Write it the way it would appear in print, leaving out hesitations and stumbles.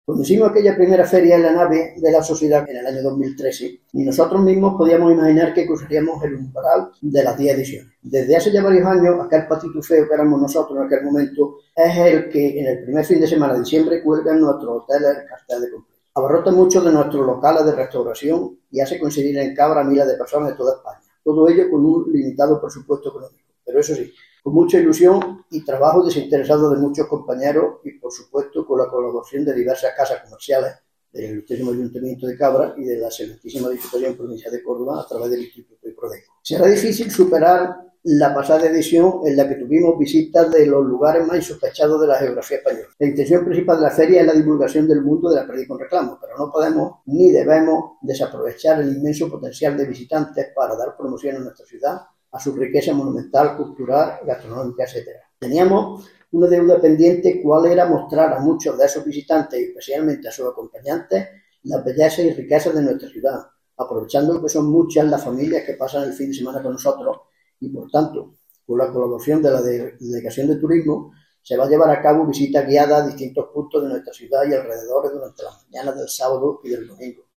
Cuando hicimos aquella primera feria en la nave de la sociedad en el año 2013, ni nosotros mismos podíamos imaginar que cruzaríamos el umbral de las 10 ediciones. Desde hace ya varios años, aquel patito feo que éramos nosotros en aquel momento es el que en el primer fin de semana de diciembre cuelga en nuestros hoteles el cartel de cumpleaños. Abarrota muchos de nuestros locales de restauración y hace coincidir en Cabra a miles de personas de toda España. Todo ello con un limitado presupuesto económico. Pero eso sí, con mucha ilusión y trabajo desinteresado de muchos compañeros y, por supuesto, con la colaboración de diversas casas comerciales del Ilustrísimo Ayuntamiento de Cabra y de la Excelentísima Diputación Provincial de Córdoba a través del Instituto de Prodeco. Será difícil superar la pasada edición en la que tuvimos visitas de los lugares más insospechados de la geografía española. La intención principal de la feria es la divulgación del mundo de la pérdida con reclamo, pero no podemos ni debemos desaprovechar el inmenso potencial de visitantes para dar promoción a nuestra ciudad, a su riqueza monumental, cultural, gastronómica, etc. Teníamos una deuda pendiente, cuál era mostrar a muchos de esos visitantes, y especialmente a sus acompañantes, las bellezas y riquezas de nuestra ciudad, aprovechando que son muchas las familias que pasan el fin de semana con nosotros y, por tanto, con la colaboración de la Delegación de Turismo, se va a llevar a cabo visitas guiadas a distintos puntos de nuestra ciudad y alrededores durante las mañanas del sábado y del domingo.